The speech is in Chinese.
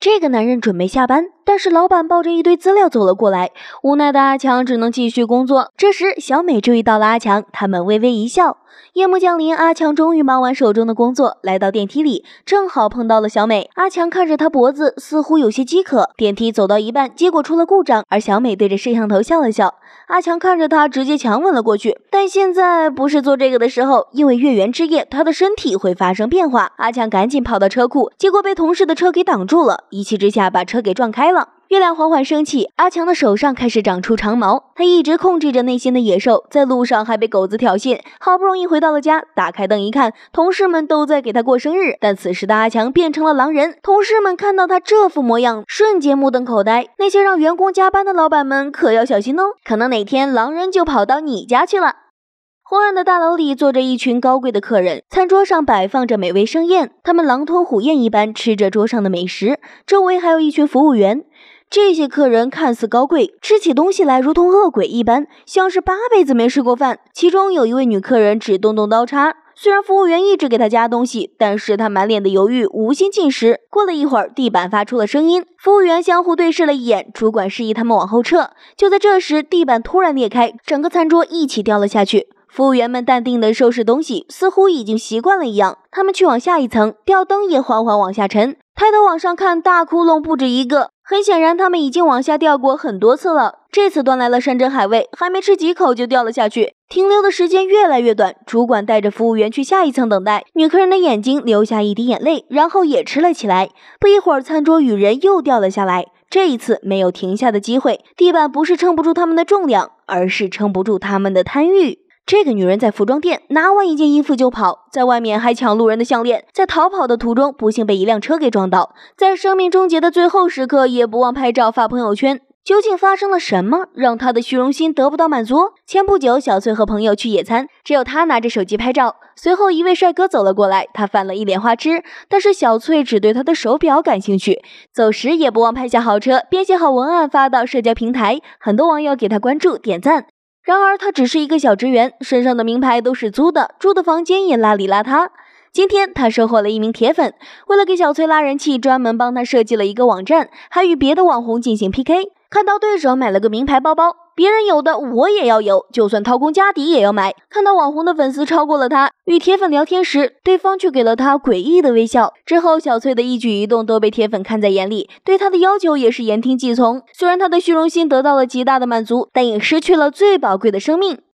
这个男人准备下班，但是老板抱着一堆资料走了过来，无奈的阿强只能继续工作。这时小美注意到了阿强，他们微微一笑。夜幕降临，阿强终于忙完手中的工作，来到电梯里，正好碰到了小美。阿强看着她脖子，似乎有些饥渴。电梯走到一半，结果出了故障，而小美对着摄像头笑了笑。阿强看着她，直接强吻了过去。但现在不是做这个的时候，因为月圆之夜，他的身体会发生变化。阿强赶紧跑到车库，结果被同事的车给挡住了，一气之下把车给撞开了。月亮缓缓升起，阿强的手上开始长出长毛，他一直控制着内心的野兽，在路上还被狗子挑衅，好不容易回到了家，打开灯一看，同事们都在给他过生日，但此时的阿强变成了狼人，同事们看到他这副模样，瞬间目瞪口呆，那些让员工加班的老板们可要小心哦，可能哪天狼人就跑到你家去了。昏暗的大楼里坐着一群高贵的客人，餐桌上摆放着美味盛宴，他们狼吞虎咽一般吃着桌上的美食，周围还有一群服务员。这些客人看似高贵，吃起东西来如同恶鬼一般，像是8辈子没吃过饭。其中有一位女客人只动刀叉，虽然服务员一直给她加东西，但是她满脸的犹豫，无心进食。过了一会儿，地板发出了声音，服务员相互对视了一眼，主管示意他们往后撤。就在这时，地板突然裂开，整个餐桌一起掉了下去。服务员们淡定地收拾东西，似乎已经习惯了一样。他们去往下一层，吊灯也缓缓往下沉。抬头往上看，大窟窿不止一个，很显然他们已经往下掉过很多次了。这次端来了山珍海味，还没吃几口就掉了下去，停留的时间越来越短。主管带着服务员去下一层等待，女客人的眼睛流下一滴眼泪，然后也吃了起来。不一会儿，餐桌与人又掉了下来。这一次没有停下的机会，地板不是撑不住他们的重量，而是撑不住他们的贪欲。这个女人在服装店拿完一件衣服就跑，在外面还抢路人的项链，在逃跑的途中不幸被一辆车给撞倒，在生命终结的最后时刻也不忘拍照发朋友圈。究竟发生了什么，让她的虚荣心得不到满足？前不久，小翠和朋友去野餐，只有她拿着手机拍照。随后一位帅哥走了过来，他犯了一脸花痴，但是小翠只对他的手表感兴趣。走时也不忘拍下豪车，编写好文案发到社交平台，很多网友给他关注点赞。然而他只是一个小职员，身上的名牌都是租的，住的房间也邋里邋遢。今天他收获了一名铁粉，为了给小翠拉人气，专门帮他设计了一个网站，还与别的网红进行 PK。 看到对手买了个名牌包包，别人有的我也要有，就算掏空家底也要买。看到网红的粉丝超过了他，与铁粉聊天时，对方却给了他诡异的微笑。之后小翠的一举一动都被铁粉看在眼里，对他的要求也是言听计从。虽然他的虚荣心得到了极大的满足，但也失去了最宝贵的生命。